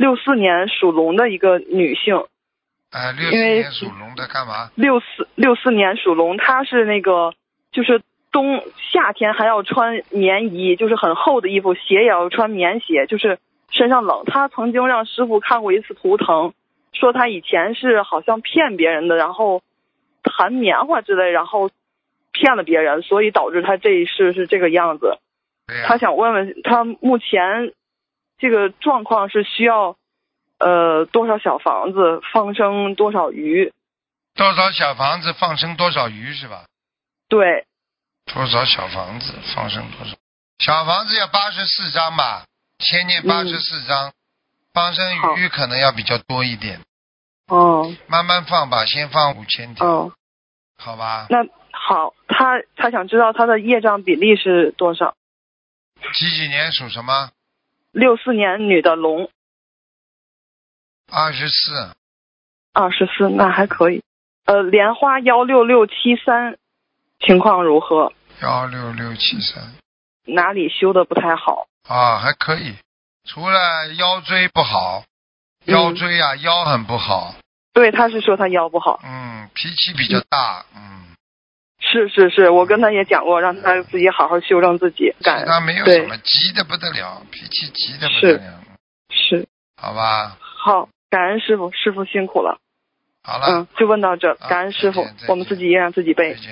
64年属龙的一个女性。 64年属龙的干嘛 ？64年属龙，她是那个就是夏天还要穿棉衣，就是很厚的衣服，鞋也要穿棉鞋，就是身上冷。她曾经让师傅看过一次图腾，说她以前是好像骗别人的，然后弹棉花之类，然后骗了别人，所以导致她这一世是这个样子。她想问问她目前这个状况是需要多少小房子放生多少鱼？ 多少小房子放生多少鱼是吧？ 对。 多少小房子放生多少？小房子要84张吧，先念84张，放生鱼可能要比较多一点。慢慢放吧，先放5000条。好吧。 那好，他想知道他的业障比例是多少？ 几年属什么 ？64年女的龙。 24， 那还可以。莲花16673情况如何 ？16673， 哪里修的不太好？ 还可以，除了腰椎不好，腰椎腰很不好。 对，他是说他腰不好。 脾气比较大。 是，我跟他也讲过，让他自己好好修正自己。 他没有什么，急得不得了，脾气急得不得了。 是。 好吧。 好，感恩师傅，师傅辛苦了。 好了。 就问到这，感恩师傅，我们自己也让自己背。